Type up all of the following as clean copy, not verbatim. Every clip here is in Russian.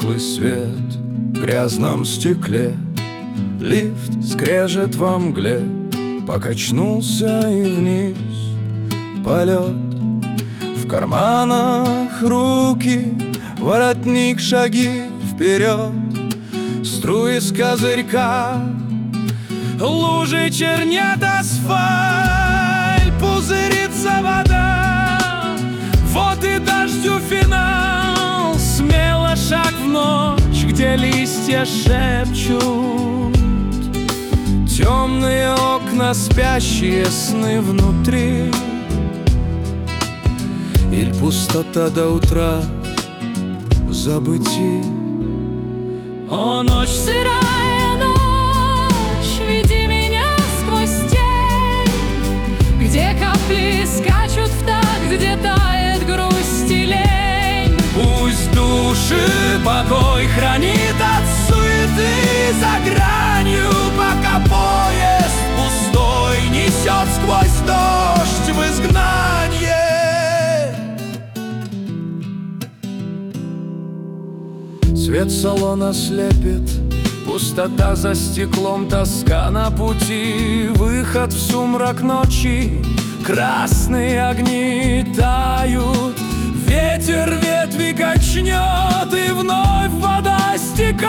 тусклый свет в грязном стекле. Лифт скрежет во мгле, покачнулся и вниз полет. В карманах руки, воротник, шаги вперед. Струи с козырька, лужи чернят асфальт, пузырится вода. Вот и дождю финал, смело шаг в ночь, где листья шепчут. Темные окна, спящие сны внутри. Или пустота до утра в забытии. О, ночь, сырая ночь, веди меня сквозь тень, где капли скачут в такт, где тает грусть и лень. Пусть души покой хранит от суеты за гранью, пока поезд пустой несет сквозь дождь в изгнание. Свет салона слепит, пустота за стеклом, тоска на пути, выход в сумрак ночи. Красные огни тают, ветер ветви качнет, и вновь вода стекает.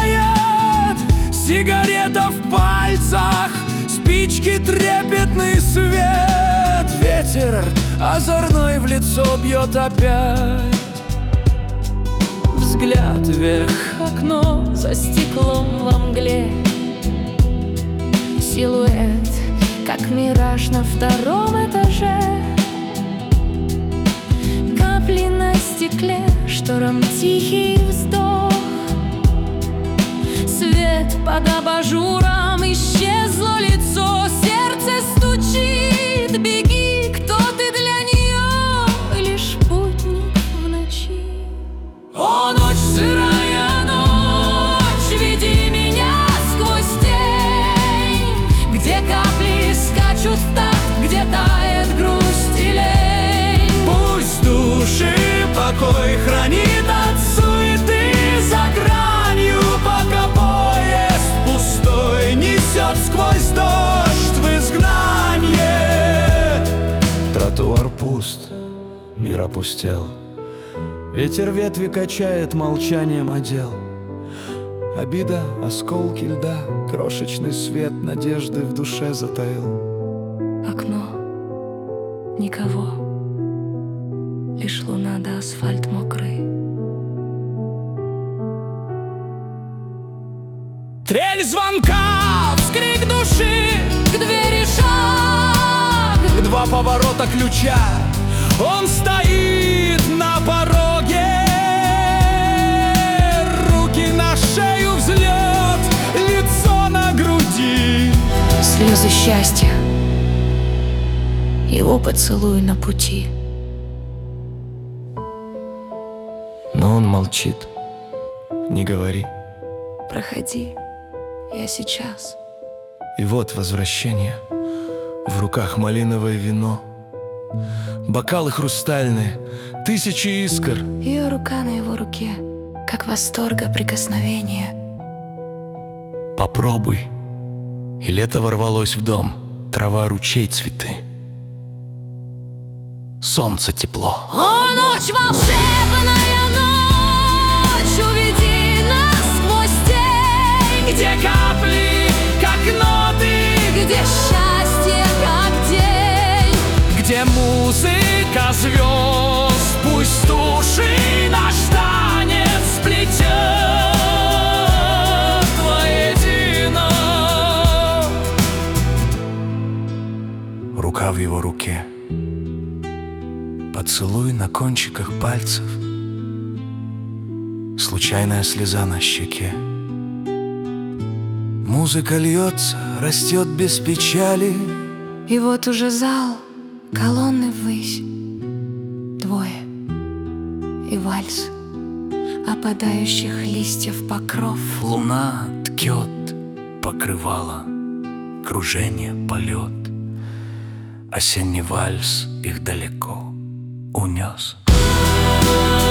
Сигарета в пальцах, спички, трепетный свет. Ветер озорной в лицо бьет опять. Взгляд вверх, окно за стеклом во мгле. Силуэт, как мираж на втором этаже. Капли на стекле, шторм тихий вздох. Свет под абажуром, исчезло лицо. Сердце стучит, беги, кто ты для нее, лишь путник в ночи. О, ночь, Сырая ночь, веди меня сквозь тень, где капли скачут в такт, где тает грусть и лень. пусть души покой хранит от суеты за гранью, пока поезд пустой несет сквозь дождь в изгнание. Тротуар пуст, мир опустел. Ветер ветви качает, молчанием одел. Обида, осколки льда, крошечный свет надежды в душе затаил. Окно, никого, лишь луна да асфальт мокрый. Трель звонка, вскрик души, К двери шаг, два поворота ключа. Он стоит на пороге, руки на шею, взлет, лицо на груди. слезы счастья, его поцелуй на пути. Но он молчит, не говори. Проходи, я сейчас. И вот возвращение. В руках малиновое вино, бокалы хрустальные, тысячи искр. Ее рука на его руке, как восторга прикосновения. Попробуй. И лето ворвалось в дом. Трава, ручей, цветы. Солнце, тепло. О, ночь, волшебная ночь, уведи нас сквозь тень, Где капли, как ноты, где счастье, как день. где музыка звезд, пусть души наш танец сплетет воедино. Рука в его руке, поцелуй на кончиках пальцев, случайная слеза на щеке. Музыка льется, растет без печали. И вот уже зал, колонны ввысь, двое и вальс опадающих листьев покров. Луна ткет покрывало, кружение, полет. Осенний вальс их далеко унес.